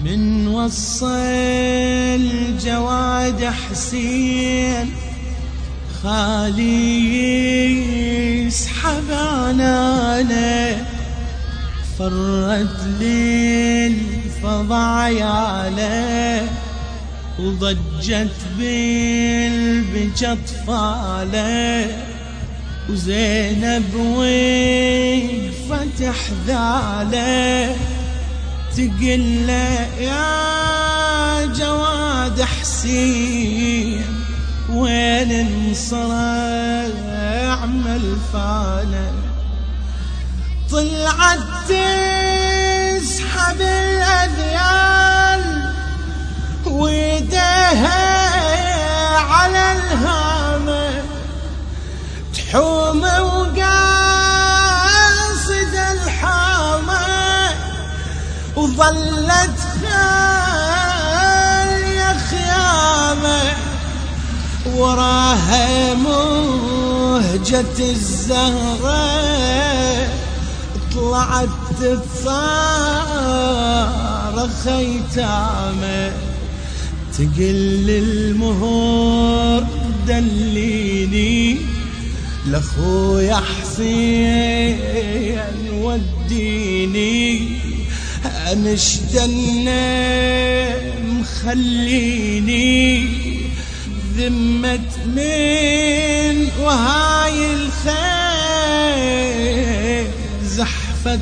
من وصل الجواد حسين خالي يسحب عنانه فرت للفضا عياله وضجت بالبكى اطفاله وزينب وقفت حذاله تقل له يا جواد حسين وين انصرع ملفانه طلعت تسحب الأذيال ويديها على الهامة تحوم وقاصد الحامة وظلت خالية خيامة وراها مهجة الزهرة طلعت تصارخ يتامة تقل المهور دليني لاخويا حسين وديني انشدنا مخليني ذمة من وهاي الخير زحفت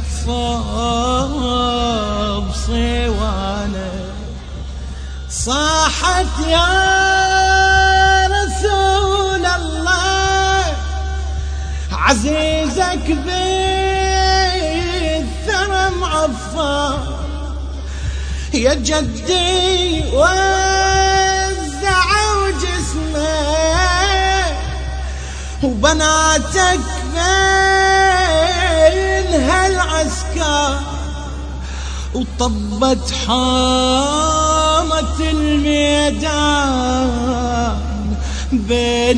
صوب صوانه صاحت يا رسول الله عزيزك بالثرى معفر يا جدي وزعوا جسمه وبناتك بين هالعسكر وطبت حامة الميدان بين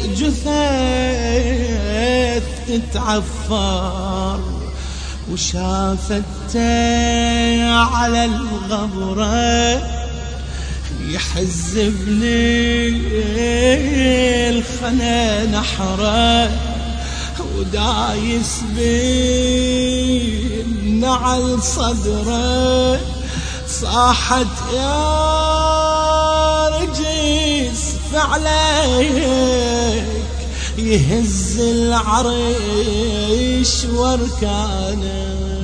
الجثث تتعفر وشافته على الغبرة يحز بالخنا نحره ودايس بالنعل صدره صاحت يا رجيس فعليك يهز العريش واركانه